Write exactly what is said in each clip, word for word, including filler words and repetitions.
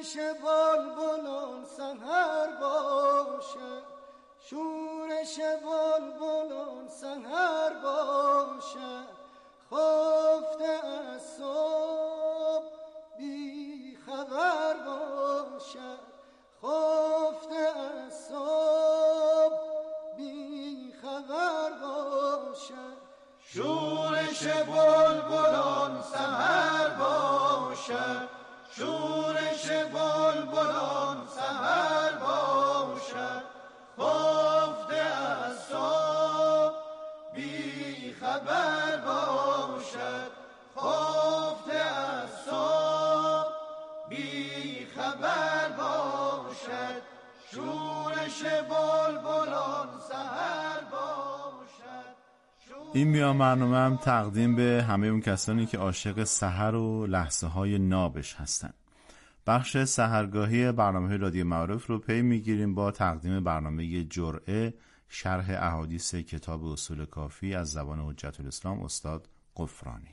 شورش بلبلان سحر باشد، شورش بلبلان سحر باشد، خفته از صبح بی خبر باشد، خفته از صبح بی خبر باشد. شورش بلبلان سحر باشد، شورش بلبلان سحر باشد، خفته از صبح بی خبر باشد، خفته از صبح بی خبر باشد. شورش بلبلان سحر باشد. این میان برنامه هم تقدیم به همه اون کسانی که عاشق سحر و لحظه های نابش هستن. بخش سحرگاهی برنامه رادیو معارف رو پی میگیریم با تقدیم برنامه جرعه، شرح احادیث کتاب اصول کافی از زبان حجت الاسلام استاد غفرانی.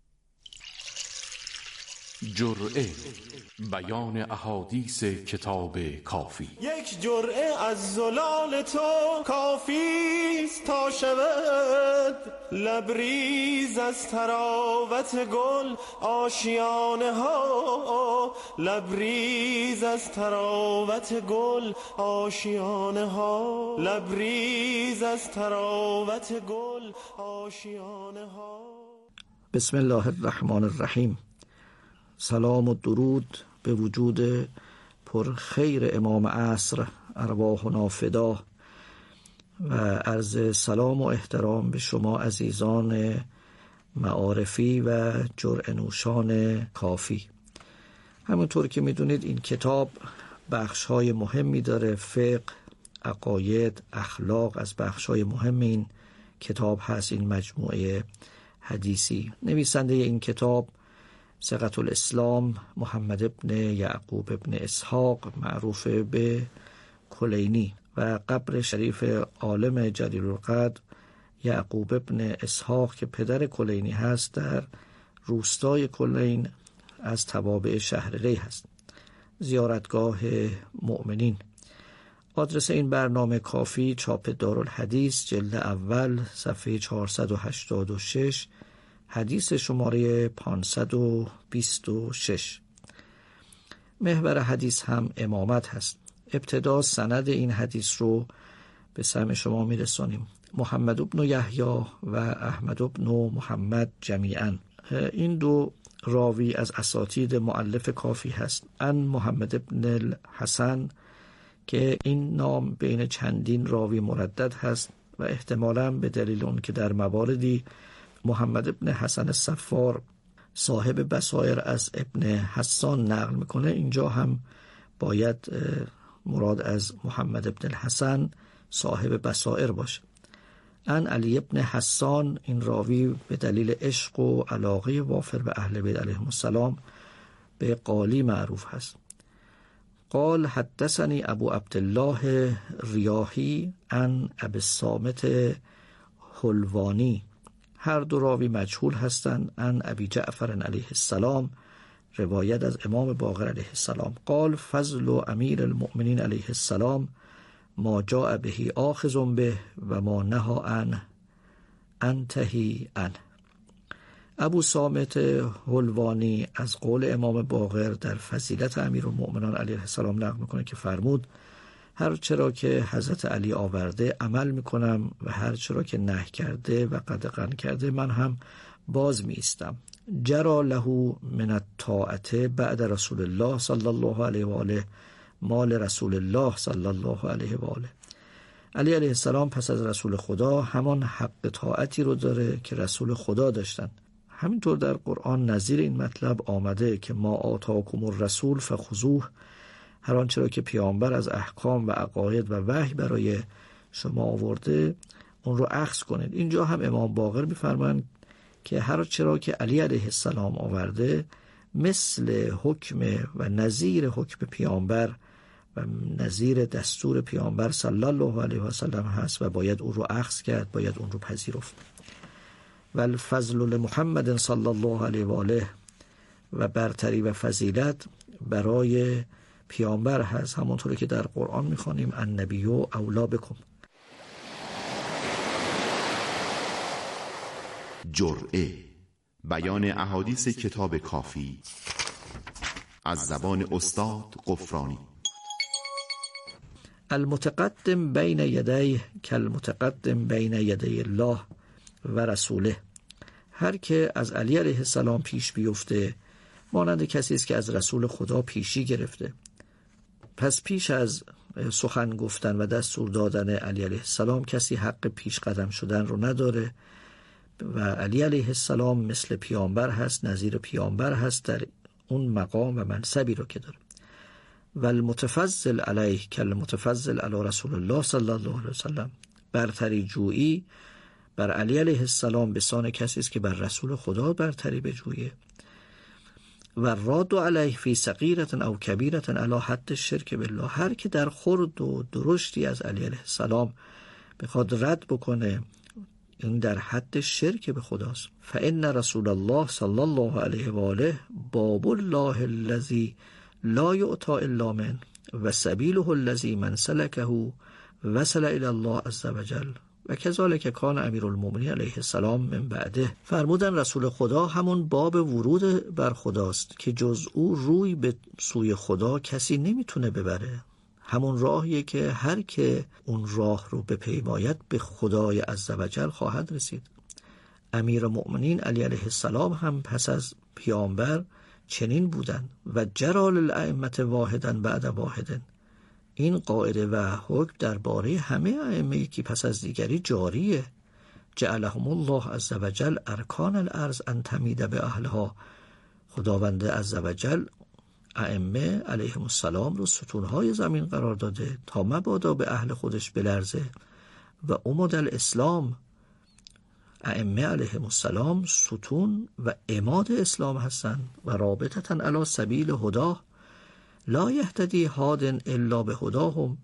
جرعه، بیان احادیث کتاب کافی. یک جرعه از زلال تو کافیست تا شود لبریز از تراوت گل آشیانه ها، لبریز از تراوت گل آشیانه ها، لبریز از تراوت گل آشیانه ها. بسم الله الرحمن الرحیم. سلام و درود به وجود پر خیر امام عصر ارواحنا فدا و عرض سلام و احترام به شما عزیزان معارفی و جرعه نوشان کافی. همونطور که میدونید این کتاب بخش‌های مهمی داره، فقه، عقاید، اخلاق از بخش‌های مهم این کتاب هست. این مجموعه حدیثی، نویسنده این کتاب ثقة الاسلام محمد ابن یعقوب ابن اسحاق معروف به کلینی و قبر شریف عالم جلیل القدر یعقوب ابن اسحاق که پدر کلینی هست در روستای کلین از توابع شهر ری هست، زیارتگاه مؤمنین. آدرس این برنامه کافی چاپ دارالحدیث جلد اول صفحه چهارصد و هشتاد و شش، حدیث شماره پانصد و بیست و شش. محور حدیث هم امامت هست. ابتدا سند این حدیث رو به سمع شما میرسانیم. محمد ابن یحیی و احمد ابن محمد جمیعا، این دو راوی از اساتید مؤلف کافی هست. ان محمد ابن الحسن که این نام بین چندین راوی مردد هست و احتمالاً به دلیل اون که در مواردی محمد ابن حسن الصفار صاحب بصائر از ابن حسان نقل میکنه، اینجا هم باید مراد از محمد ابن الحسن صاحب بصائر باشه. ان علی ابن حسان، این راوی به دلیل عشق و علاقه وافر به اهل بیت علیهم السلام به قالی معروف هست. قال حدثني ابو عبدالله ریاحی عن ابی الصامت حلوانی، هر دو راوی مجهول هستند. عن ابی جعفر علیه السلام، روایت از امام باقر علیه السلام. قال فضل امیر المؤمنین علیه السلام ما جاء به آخذ به و ما نهى عنه انتهی عنه. ابو صامت حلوانی از قول امام باقر در فضیلت امیرالمؤمنین علیه السلام نقل میکنه که فرمود هر چرا که حضرت علی آورده عمل میکنم و هر چرا که نهی کرده و قدغن کرده من هم باز میستم. جرا له من الطاعت بعد رسول الله صلی الله علیه و آله مال رسول الله صلی الله علیه و آله. علی علیه السلام پس از رسول خدا همان حق طاعتی رو داره که رسول خدا داشتن. همینطور در قرآن نظیر این مطلب آمده که ما آتاکم الرسول فخذوه، هر آنچه را که پیامبر از احکام و عقاید و وحی برای شما آورده اون رو اخذ کنید. اینجا هم امام باقر می‌فرمایند که هر چرا که علی علیه السلام آورده مثل حکم و نظیر حکم پیامبر و نظیر دستور پیامبر صلی الله علیه و سلم هست و باید اون رو اخذ کرد، باید اون رو پذیرفت. و الفضل لمحمد صلی الله علیه و آله، و برتری و فضیلت برای پیامبر هست، همونطوری که در قرآن میخوانیم النبی اولی بکم. جرعه، بیان احادیث کتاب کافی از زبان استاد غفرانی. المتقدم بین یدیه کالمتقدم بین یدی الله و رسوله. هر که از علی علیه السلام پیش بیفته مانند کسی است که از رسول خدا پیشی گرفته. پس پیش از سخن گفتن و دستور دادن علی علیه السلام کسی حق پیش قدم شدن رو نداره و علی علیه السلام مثل پیامبر هست، نظیر پیامبر هست در اون مقام و منصبی رو که داره. و المتفضل علیه کالمتفضل علی رسول الله صلی الله علیه وسلم. برتری جویی بر علی علیه السلام به سان کسی است که بر رسول خدا برتری بجویه. و راد علیه فی صغیرة او کبیرة علی حد الشرک بالله. هر که در خرد و درشتی از علی علیه السلام بخواد رد بکنه، این در حد شرک به خداست. فإن رسول الله صلی الله علیه و آله باب الله الذی لا یؤتی الا من و سبیله الذی من سلکه وصل الی الله عز وجل و کذالک کان امیرالمؤمنین علیه السلام من بعده. فرمودن رسول خدا همون باب ورود بر خداست که جز او روی به سوی خدا کسی نمیتونه ببره. همون راهیه که هر که اون راه رو بپیماید به خدای عز وجل خواهد رسید. امیرالمؤمنین علی علیه السلام هم پس از پیامبر چنین بودن. و جرال الائمه واحدا بعد واحد. این قاعده و حکم درباره همه ائمه که پس از دیگری جاریه. جعلهم الله عز وجل ارکان الارض ان تمید به اهلها. خداوند عز وجل ائمه علیهم السلام رو ستونهای زمین قرار داده تا مبادا به اهل خودش بلرزه. و عمود الاسلام، ائمه علیهم السلام ستون و عماد اسلام هستند. و رابطتا علی سبیل هدا لا یهتدی هاد الا به هداهم.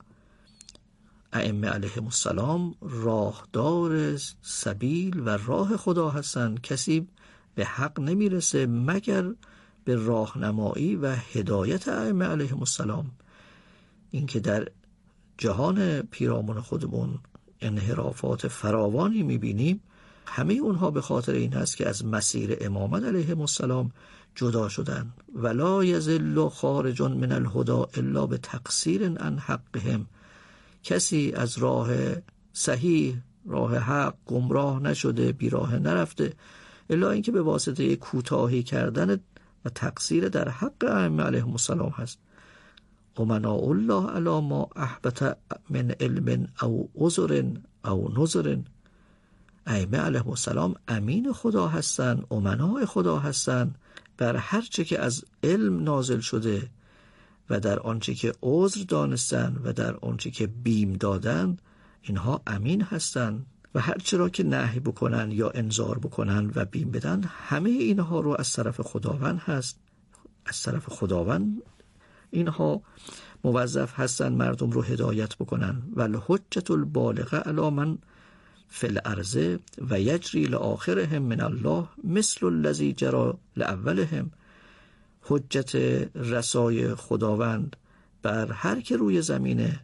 ائمه علیهم السلام راهدار سبیل و راه خدا هستند. کسی به حق نمیرسه مگر به راهنمایی و هدایت ائمه علیهم السلام. این که در جهان پیرامون خودمون انحرافات فراوانی میبینیم، همه اونها به خاطر این هست که از مسیر امامت علیهم السلام جدا شدن. ولا یضل خارج من الهدى الا بتقصیر عن حقهم. کسی از راه صحیح، راه حق گمراه نشده، بیراه نرفته الا اینکه به واسطه کوتاهی کردن و تقصیر در حق ائمه علیهم السلام هست. امناء الله علی ما احبط من علم او عذر او نذر. ائمه علیهم السلام امین خدا هستند، امناء خدا هستند بر هر چه که از علم نازل شده و در آنچه که عذر دانستن و در آنچه که بیم دادن، اینها امین هستند. و هر چرا که نهی بکنن یا انذار بکنن و بیم بدن، همه اینها رو از طرف خداوند هست. از طرف خداوند اینها موظف هستن مردم رو هدایت بکنن. و الحجة البالغه علی من فی الارض و یجری لآخرهم من الله مثل الذی جری لاولهم. حجت رسای خداوند بر هر که روی زمینه،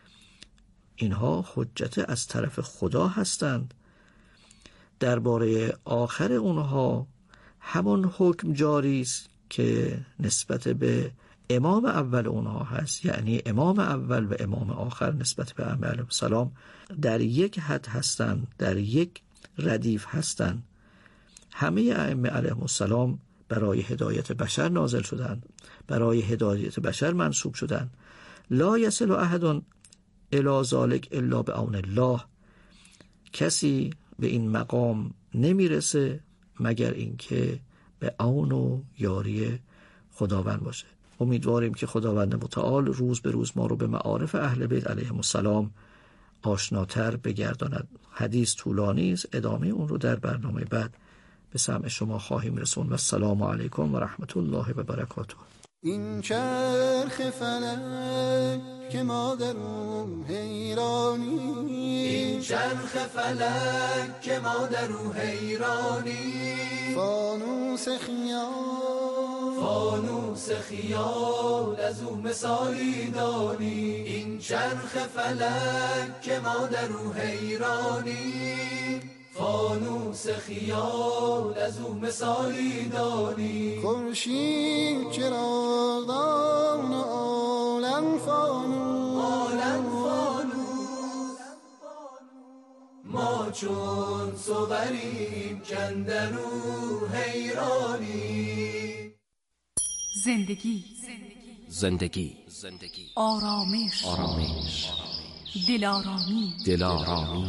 اینها حجت از طرف خدا هستند. درباره آخر اونها همون حکم جاری است که نسبت به امام اول اونها هست. یعنی امام اول و امام آخر نسبت به ائمه علیهم السلام در یک حد هستند، در یک ردیف هستند. همه ائمه علیهم السلام برای هدایت بشر نازل شدند، برای هدایت بشر منصوب شدند. لا یصل احد الی ذلک الا بعون الله. کسی به این مقام نمیرسه مگر اینکه به عون و یاری خداوند باشه. امیدواریم که خداوند متعال روز به روز ما رو به معارف اهل بیت علیهم السلام آشناتر بگرداند. حدیث طولانی است، ادامه اون رو در برنامه بعد به سمع شما خواهیم رسوند. و السلام علیکم و رحمت الله و برکاته. این چرخ فلک که ما در او حیرانی، این چرخ فلک که ما در او حیرانی، فانوس خیال فانوس خیال از او مثالی دانی، این چرخ فلک که ما در او حیرانی، فانوس خیال از او مثالی دانی. خورشید چراغدان عالم فانوس، عالم فانوس، ما چون صوریم کندرو حیرانی. زندگی زندگی آرامش آرامش دلارامی دلارامی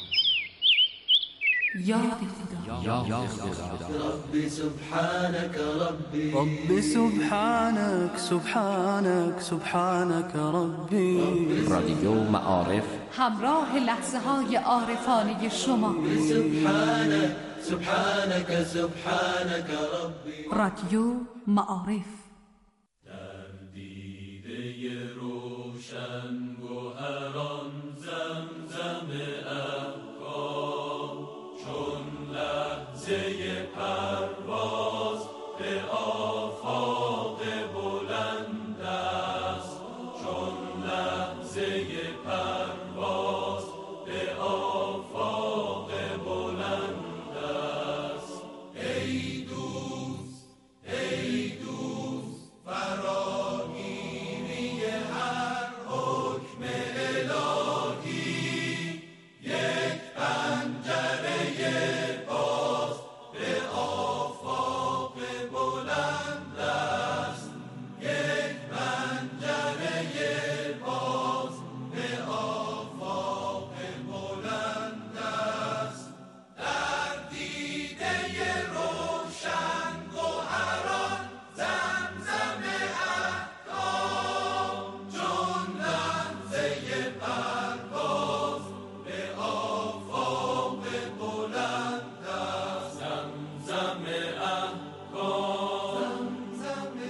یاد خدا یاد خدا. ربی سبحانك ربی، رب سبحانك سبحانك سبحانك ربي. رادیو معارف همراه لحظه های عارفانه شما. سبحانك سبحانك سبحانك ربی. رادیو معارف. در دیده روشن گوهران زمزم افکار، چون لحظه پرواز به آفاق بلند است، چون لحظه پرواز به آفاق بلند است. ای دوست ای دوست فراگیری هر حکم الهی، یک پنجره باز به آفاق بلند است، یک پنجره باز به آفاق بلند است. در دیده روشن گوهران زمزم احکام، چون لحظه پرواز به آفاق بلند است. زمزم احکام، زمزم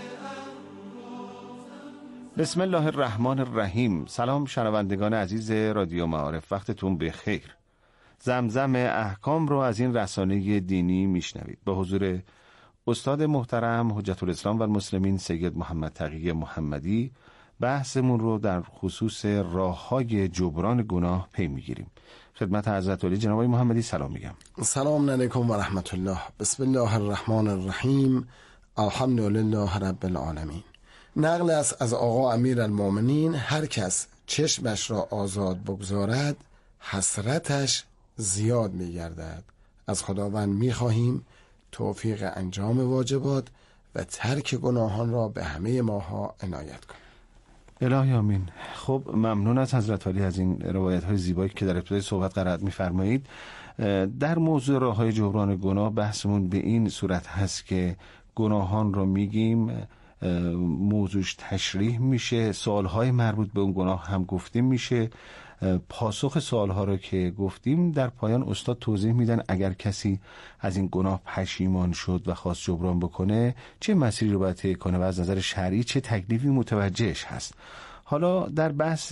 بسم الله الرحمن الرحیم. سلام شنوندگان عزیز رادیو معارف، وقتتون بخیر. زمزم احکام رو از این رسانه دینی میشنوید. به حضور استاد محترم حجت الاسلام و المسلمین سید محمد تقی محمدی بحثمون رو در خصوص راه‌های جبران گناه پی میگیریم. خدمت حضرت علی جناب محمدی سلام میگم. سلام علیکم و رحمت الله. بسم الله الرحمن الرحیم. الحمد لله رب العالمین. نقل است از آقا امیر المومنین: هر کس چشمش را آزاد بگذارد حسرتش زیاد می گردد. از خداوند می خواهیم توفیق انجام واجبات و ترک گناهان را به همه ماها عنایت کن. الهی آمین. خب ممنون از حضرت علی از این روایت های زیبایی که در ابتدای صحبت قرائت می‌فرمایید. در موضوع راه‌های جبران گناه بحثمون به این صورت هست که گناهان رو میگیم، موضوعش تشریح میشه، سوالهای مربوط به اون گناه هم گفتیم میشه. پاسخ سوالها رو که گفتیم در پایان استاد توضیح میدن اگر کسی از این گناه پشیمان شد و خواست جبران بکنه چه مسیری رو باید طی کنه و از نظر شرعی چه تکلیفی متوجهش هست. حالا در بحث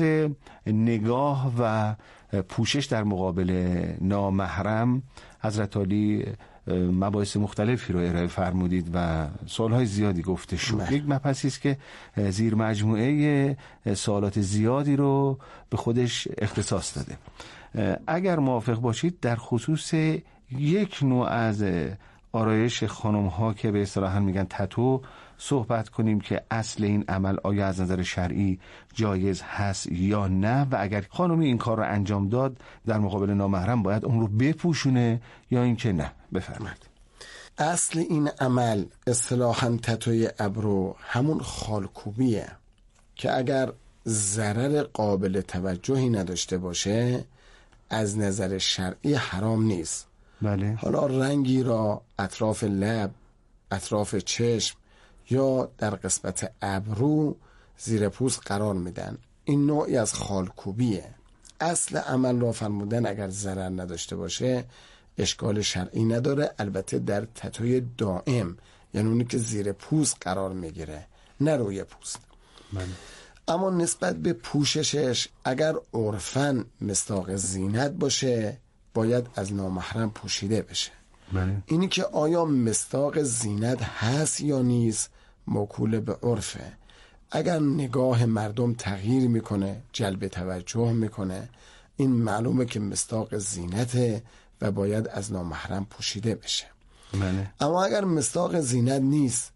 نگاه و پوشش در مقابل نامحرم حضرت علی مباحث مختلفی رو ارائه فرمودید و سوالهای زیادی گفته شد. یک مبحثی است که زیر مجموعه سوالات زیادی رو به خودش اختصاص داده. اگر موافق باشید در خصوص یک نوع از آرایش خانم ها که به اصطلاح میگن تتو صحبت کنیم که اصل این عمل آیا از نظر شرعی جایز هست یا نه، و اگر خانمی این کار رو انجام داد در مقابل نامحرم باید اون رو بپوشونه یا اینکه نه. بفرمایید. اصل این عمل اصطلاحاً تتوی ابرو همون خالکوبیه که اگر ضرر قابل توجهی نداشته باشه از نظر شرعی حرام نیست. بله. حالا رنگی را اطراف لب، اطراف چشم یا در قسمت ابرو زیر پوست قرار میدن. این نوعی از خالکوبیه. اصل عمل را فرمودن اگر ضرر نداشته باشه اشکال شرعی نداره، البته در تتوی دائم، یعنی اونی که زیر پوست قرار میگیره نه روی پوست. بله. اما نسبت به پوششش اگر عرفاً مصداق زینت باشه باید از نامحرم پوشیده بشه. بله. اینی که آیا مصداق زینت هست یا نیست موکول به عرفه. اگر نگاه مردم تغییر میکنه، جلب توجه میکنه، این معلومه که مصداق زینته و باید از نامحرم پوشیده بشه. بله. اما اگر مصداق زینت نیست،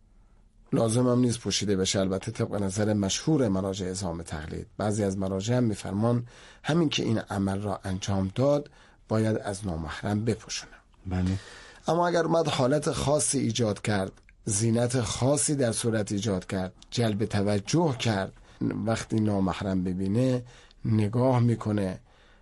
لازم هم نیست پوشیده بشه. البته طبق نظر مشهور مراجع عظام تقلید، بعضی از مراجع هم میفرمان همین که این عمل را انجام داد باید از نامحرم بپوشونه. بله. اما اگر اومد حالت خاصی ایجاد کرد، زینت خاصی در صورت ایجاد کرد، جلب توجه کرد، وقتی نامحرم ببینه نگاه میکنه،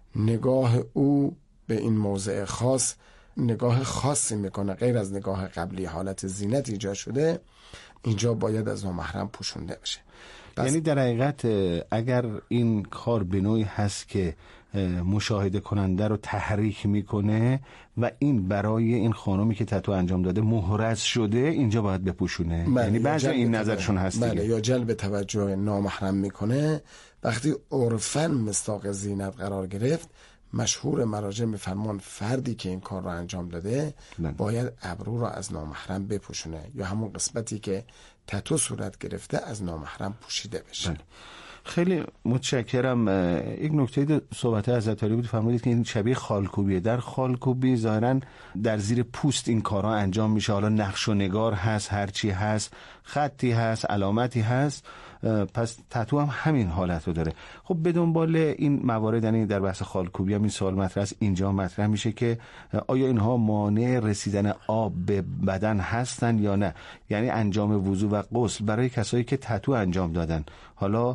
نگاه او به این موضع خاص نگاه خاصی میکنه غیر از نگاه قبلی، حالت زینت ایجاد شده، اینجا باید از نامحرم پوشونده بشه. یعنی در حقیقت اگر این کار به نوعی هست که مشاهده کننده رو تحریک میکنه و این برای این خانمی که تتو انجام داده محرز شده، اینجا باید بپوشونه. بله، یعنی بعضی این نظرشون هست بله، دیگه. یا جلب توجه نامحرم میکنه. وقتی عرفاً مصداق زینت قرار گرفت، مشهور مراجع میفرمان فردی که این کار رو انجام داده بله. باید ابرو رو از نامحرم بپوشونه، یا همون قسمتی که تتو صورت گرفته از نامحرم پوشیده بشه. بله. خیلی متشکرم. یک نکته صحبت حضرت علی بود، فرمودید که این شبیه خالکوبیه. در خالکوبی ظاهراً در زیر پوست این کارها انجام میشه، حالا نقش و نگار هست، هرچی هست، خطی هست، علامتی هست، پس تتو هم همین حالت رو داره. خب به دنبال این موارد، یعنی در بحث خالکوبی هم این سوال مطرح است، اینجا مطرح میشه که آیا اینها مانع رسیدن آب به بدن هستن یا نه؟ یعنی انجام وضو و غسل برای کسایی که تتو انجام دادن. حالا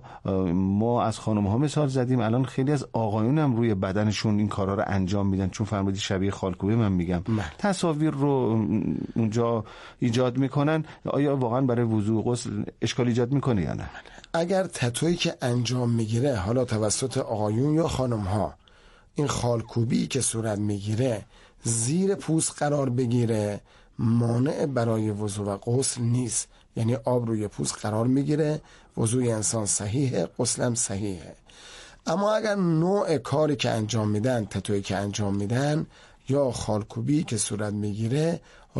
ما از خانم ها مثال زدیم، الان خیلی از آقایون هم روی بدنشون این کارا رو انجام میدن، چون فرمودید شبیه خالکوبی، من میگم تصاویر رو اونجا ایجاد میکنن. آیا واقعا برای وضو و غسل اشکال ایجاد میکنه یا نه؟ اگر تتویی که انجام میگیره، حالا توسط آقایون یا خانم ها، این خالکوبی که صورت میگیره زیر پوست قرار بگیره، مانع برای وضو و غسل نیست. یعنی آب روی پوست قرار میگیره، وضوی انسان صحیحه، غسلم صحیحه. اما اگر نوع کاری که انجام میدن، تتویی که انجام میدن یا خالکوبی که صورت میگیره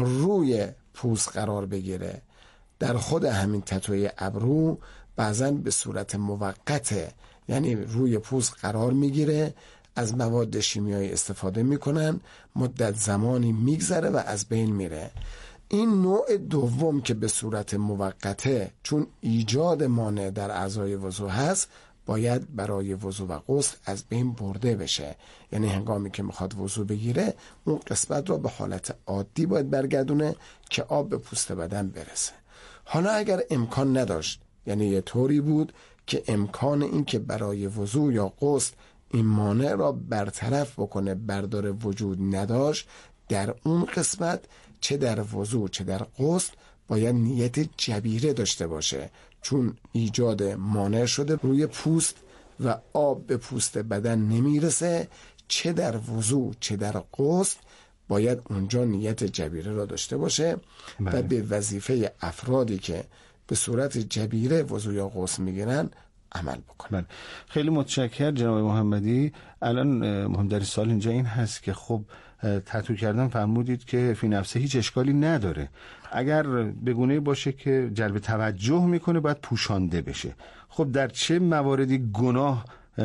روی پوست قرار بگیره، در خود همین تتوی ابرو بعضا به صورت موقته، یعنی روی پوست قرار میگیره، از مواد شیمیایی استفاده میکنن، مدت زمانی میگذره و از بین میره. این نوع دوم که به صورت موقته، چون ایجاد مانع در اعضای وضو هست، باید برای وضو و غسل از بین برده بشه. یعنی هنگامی که میخواد وضو بگیره، اون قسمت رو به حالت عادی باید برگردونه که آب به پوست بدن برسه. حالا اگر امکان نداشت، یعنی یه طوری بود که امکان این که برای وضو یا غسل این مانع را برطرف بکنه بردار وجود نداشت، در اون قسمت چه در وضو چه در غسل باید نیت جبیره داشته باشه، چون ایجاد مانع شده روی پوست و آب به پوست بدن نمیرسه. چه در وضو چه در غسل باید اونجا نیت جبیره را داشته باشه و به وظیفه افرادی که به صورت جبیره وضو یا غسل میگیرن عمل بکنن. بله. خیلی متشکرم جناب محمدی. الان مهمترین سوال اینجا این هست که خب تتو کردن فرمودید که فی نفسه هیچ اشکالی نداره، اگر به گونه‌ای باشه که جلب توجه میکنه باید پوشانده بشه. خب در چه مواردی گناه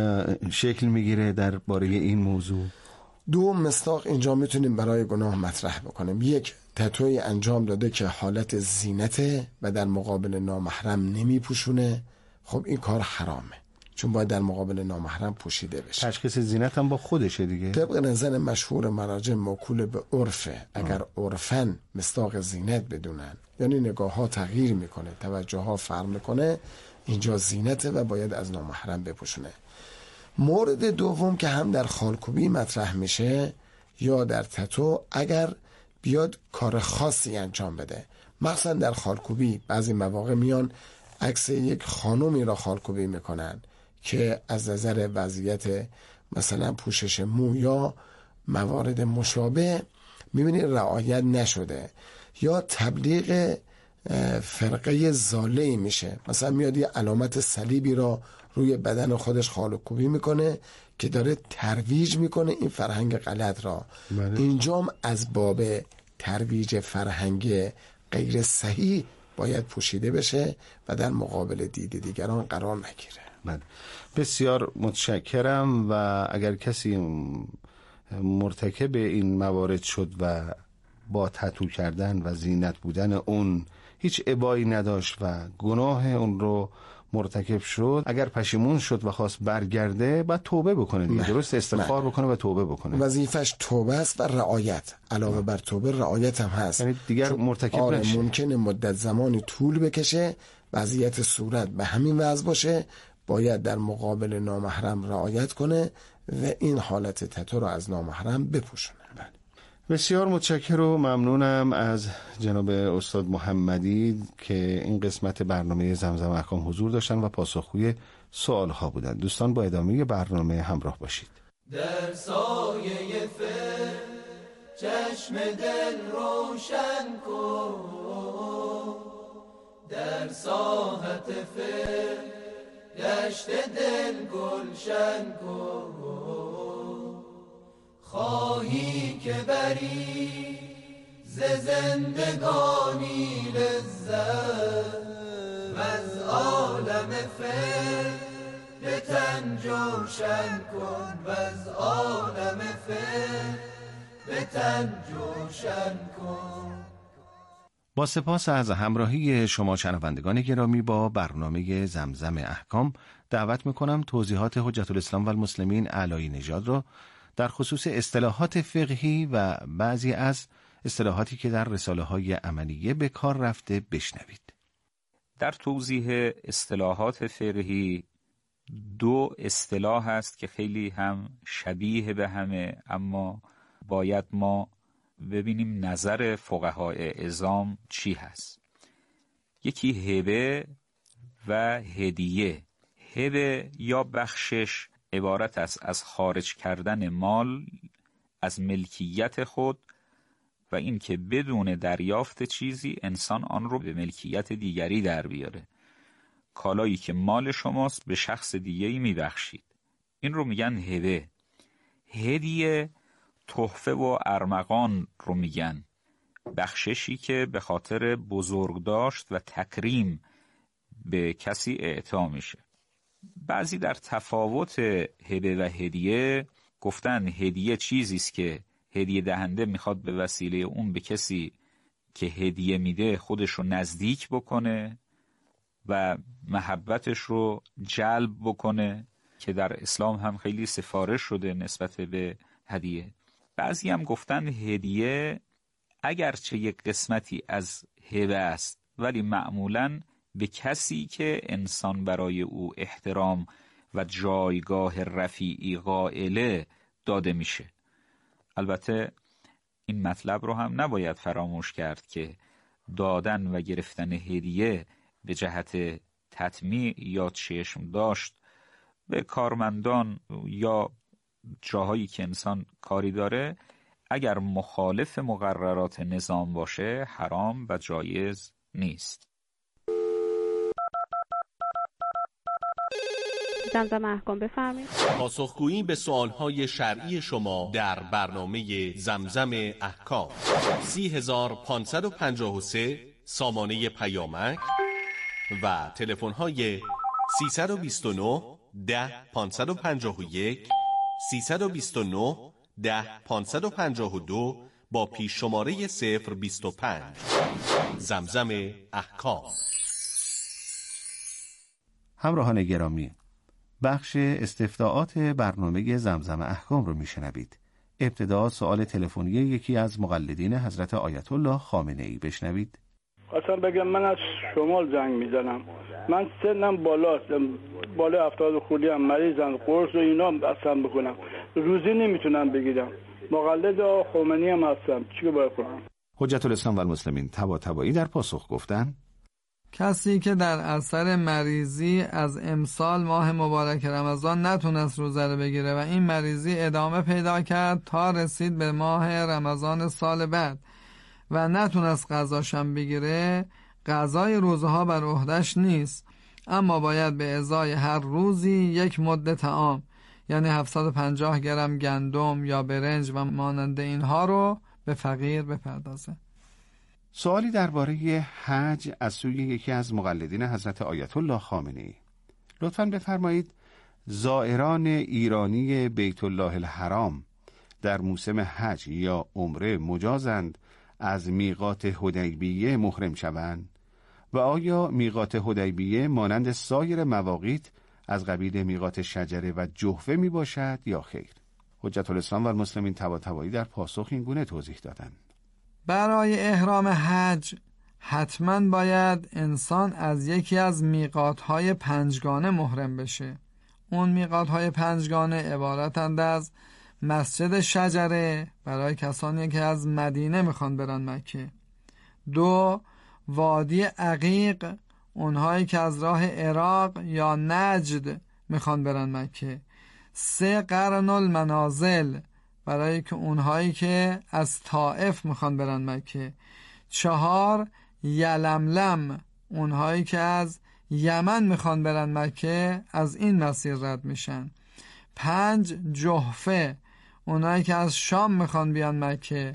شکل میگیره درباره این موضوع؟ دو مصداق اینجا میتونیم برای گناه مطرح بکنیم. یک، تتوی انجام داده که حالت زینته و در مقابل نامحرم نمیپوشونه، خب این کار حرامه، چون باید در مقابل نامحرم پوشیده بشه. تشخیص زینت هم با خودشه دیگه. طبق نظر مشهور مراجع موکول به عرفه. اگر عرفاً مصداق زینت بدونن، یعنی نگاه ها تغییر میکنه، توجه ها فرق میکنه، اینجا زینته و باید از نامحرم بپوشونه. مورد دوم که هم در خالکوبی مطرح میشه یا در تتو، اگر بیاد کار خاصی انجام بده، مثلا در خالکوبی بعضی مواقع میان عکس یک خانومی را خالکوبی میکنن که از نظر وضعیت مثلا پوشش مو یا موارد مشابه میبینی رعایت نشده، یا تبلیغ فرقه ضاله میشه، مثلا میاد یه علامت صلیبی را روی بدن خودش خالکوبی میکنه که داره ترویج میکنه این فرهنگ غلط را. اینجام از باب ترویج فرهنگ غیر صحیح باید پوشیده بشه و در مقابل دید دیگران قرار نگیره. من بسیار متشکرم و اگر کسی مرتکب این موارد شد و با تتو کردن و زینت بودن اون هیچ ابایی نداشت و گناه اون رو مرتکب شد، اگر پشیمون شد و خواست برگرده باید توبه بکنه دیگه، درست؟ استغفار بکنه و توبه بکنه. وظیفش توبه است و رعایت، علاوه بر توبه رعایت هم هست، یعنی دیگر مرتکب آره نشه. ممکنه مدت زمانی طول بکشه، وضعیت صورت به همین وضع باشه، باید در مقابل نامحرم رعایت کنه و این حالت تتو رو از نامحرم بپوشونه. بسیار متشکرم و ممنونم از جناب استاد محمدی که این قسمت برنامه زمزم احکام حضور داشتن و پاسخگوی سوالها بودند. دوستان با ادامه برنامه همراه باشید. در سایه فر چشم دل روشن کن، در ساحت فر دشت دل گلشن کن، خواهی که بری ز زندگانی لذت و از عالم فر به تن جوشن کن، و از عالم فر به تن جوشن کن. با سپاس از همراهی شما شنوندگان گرامی با برنامه زمزم احکام، دعوت میکنم توضیحات حجت الاسلام و المسلمین اعلایی نژاد را در خصوص اصطلاحات فقهی و بعضی از اصطلاحاتی که در رساله های عملیه به کار رفته بشنوید. در توضیح اصطلاحات فقهی دو اصطلاح هست که خیلی هم شبیه به همه، اما باید ما ببینیم نظر فقهای عظام چی هست. یکی هبه و هدیه. هبه یا بخشش عبارت است از خارج کردن مال از ملکیت خود و این که بدون دریافت چیزی انسان آن رو به ملکیت دیگری در بیاره. کالایی که مال شماست به شخص دیگری میبخشید، این رو میگن هبه. هدیه تحفه و ارمغان رو میگن، بخششی که به خاطر بزرگداشت و تکریم به کسی اعطا میشه. بعضی در تفاوت هبه و هدیه گفتن هدیه چیزی است که هدیه دهنده میخواد به وسیله اون به کسی که هدیه میده خودش رو نزدیک بکنه و محبتش رو جلب بکنه، که در اسلام هم خیلی سفارش شده نسبت به هدیه. بعضی هم گفتن هدیه اگرچه یک قسمتی از هبه است ولی معمولاً به کسی که انسان برای او احترام و جایگاه رفیعی قائله داده میشه. البته این مطلب رو هم نباید فراموش کرد که دادن و گرفتن هدیه به جهت تطمیع یا چشم داشت به کارمندان یا جاهایی که انسان کاری داره، اگر مخالف مقررات نظام باشه حرام و جایز نیست. زمزم احکام بفرمایید. پاسخگویی به سوالهای شرعی شما در برنامه زمزم احکام. سی هزار پانصد و پنجاه و سه سامانه پیامک و تلفن‌های سیصد و بیست و نه ده پانصد و پنجاه و یک، سیصد و بیست و نه ده پانصد و پنجاه و دو با پیش شماره صفر بیست و پنج. زمزم احکام. همراهان گرامی، بخش استفتاءات برنامه زمزم احکام رو میشنوید. ابتدا سوال تلفنی یکی از مقلدین حضرت آیت الله خامنه ای بشنوید. اصلا بگم من از شمال زنگ میزنم، من سنم بالاست، بالا هفتاد خوردی هم، مریضم، قرص و اینا اصلا بکنم، روزی نمیتونم بگیرم، مقلد خمینی هم هستم، چی باید کنم؟ حجت الاسلام و المسلمین طباطبایی در پاسخ گفتن کسی که در اثر مریضی از امسال ماه مبارک رمضان نتونست روزه رو بگیره و این مریضی ادامه پیدا کرد تا رسید به ماه رمضان سال بعد و نتونست قضاشم بگیره، قضای روزه ها بر عهده‌اش نیست، اما باید به ازای هر روزی یک مد طعام یعنی هفتصد و پنجاه گرم گندم یا برنج و مانند اینها رو به فقیر بپردازه. سوالی درباره حج از سوی یکی از مقلدین حضرت آیت الله خامنه‌ای. لطفاً بفرمایید زائران ایرانی بیت الله الحرام در موسم حج یا عمره مجازند از میقات حدیبیه محرم شوند و آیا میقات حدیبیه مانند سایر مواقیت از قبیل میقات شجره و جحفه می باشد یا خیر؟ حجت الاسلام و المسلمین طباطبایی در پاسخ این گونه توضیح دادند. برای احرام حج حتما باید انسان از یکی از میقات‌های پنجگانه محرم بشه. اون میقات‌های پنجگانه عبارتند از مسجد شجره برای کسانی که از مدینه میخوان برن مکه، دو وادی عقیق اونهایی که از راه عراق یا نجد میخوان برن مکه، سه قرن المنازل برای که اونهایی که از طائف میخوان برن مکه، چهار یلملم اونهایی که از یمن میخوان برن مکه از این مسیر رد میشن، پنج جحفه اونهایی که از شام میخوان بیان مکه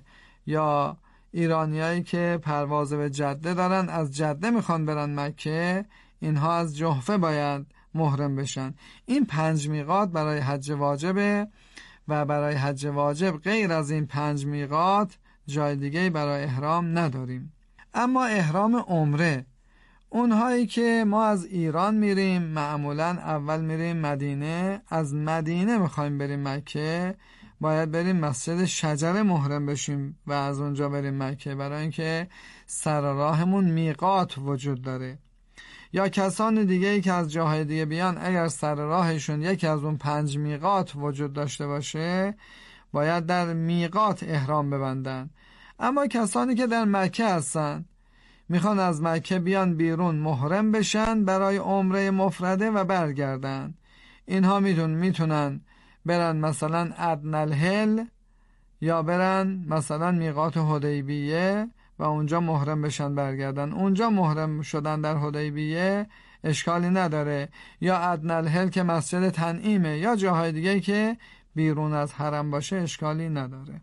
یا ایرانیایی که پرواز به جده دارن از جده میخوان برن مکه، اینها از جحفه باید محرم بشن. این پنج میقات برای حج واجبه و برای حج واجب غیر از این پنج میقات جای دیگه برای احرام نداریم. اما احرام عمره، اونهایی که ما از ایران میریم معمولا اول میریم مدینه، از مدینه میخوایم بریم مکه، باید بریم مسجد شجره محرم بشیم و از اونجا بریم مکه، برای اینکه سر راهمون میقات وجود داره. یا کسان دیگه ای که از جاهای دیگه بیان اگر سر راهشون یکی از اون پنج میقات وجود داشته باشه باید در میقات احرام ببندن. اما کسانی که در مکه هستن میخوان از مکه بیان بیرون محرم بشن برای عمره مفرده و برگردن، اینها میتون میتونن برن مثلا ادنی الحل یا برن مثلا میقات حدیبیه و اونجا محرم بشن برگردن. اونجا محرم شدن در حدیبیه اشکالی نداره، یا ادنی الحل که مسجد تنعیمه یا جاهای دیگه که بیرون از حرم باشه اشکالی نداره.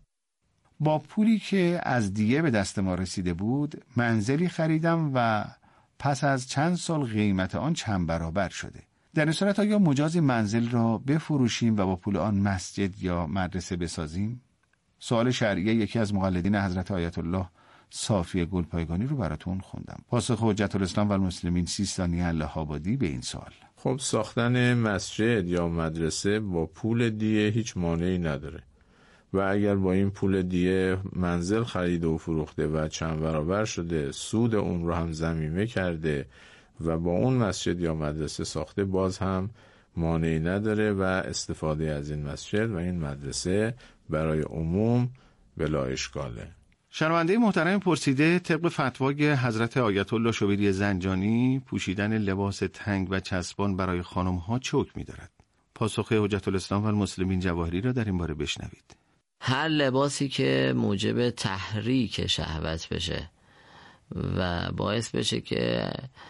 با پولی که از دیه به دست ما رسیده بود منزلی خریدم و پس از چند سال قیمت آن چند برابر شده. در این صورت آیا مجاز منزل را بفروشیم و با پول آن مسجد یا مدرسه بسازیم؟ سوال شرعیه یکی از مقلدین حضرت آیت الله صافی گلپایگانی رو براتون خوندم. پاسخ حجت الاسلام و المسلمین سیستانی الله‌آبادی به این سوال: خب ساختن مسجد یا مدرسه با پول دیه هیچ مانعی نداره و اگر با این پول دیه منزل خریده و فروخته و چند برابر شده، سود اون رو هم ضمیمه کرده و با اون مسجد یا مدرسه ساخته، باز هم مانعی نداره و استفاده از این مسجد و این مدرسه برای عموم بلا اشکاله. شنونده محترم پرسیده طبق فتوای حضرت آیت الله شبیری زنجانی پوشیدن لباس تنگ و چسبان برای خانم ها چه حکمی دارد؟ پاسخ حجت الاسلام و المسلمین جواهری را در این باره بشنوید. هر لباسی که موجب تحریک شهوت بشه و باعث بشه که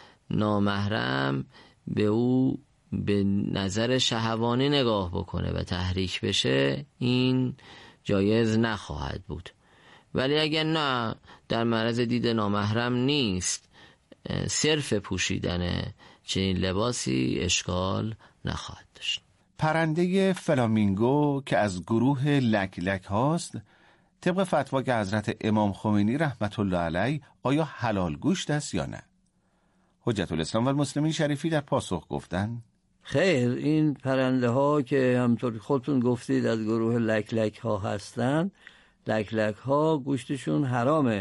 نامحرم به او به نظر شهوانی نگاه بکنه و تحریک بشه، این جایز نخواهد بود. ولی اگر نه در معرض دید نامحرم نیست، صرف پوشیدن چنین لباسی اشکال نخواهد داشت. پرنده فلامینگو که از گروه لک لک هاست طبق فتوای حضرت امام خمینی رحمت الله علیه آیا حلال گوشت است یا نه؟ حجت الاسلام و المسلمین شریفی در پاسخ گفتن خیر، این پرنده ها که همطور خودتون گفتید از گروه لک لک ها هستند، لک لک ها گوشتشون حرامه.